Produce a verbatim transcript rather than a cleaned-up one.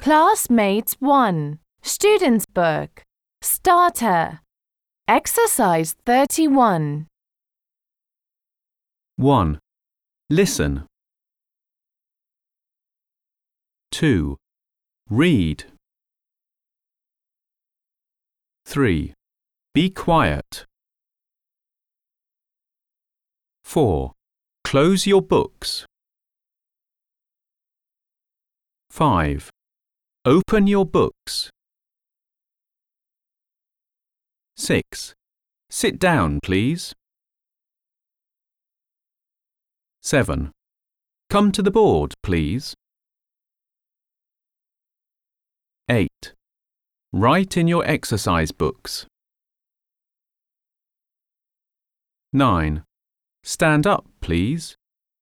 Classmates one. Student's Book. Starter. Exercise thirty-one. one. Listen. two. Read. three. Be quiet. four. Close your books. five. Open your books. six. Sit down, please. seven. Come to the board, please. eight. Write in your exercise books. nine. Stand up, please.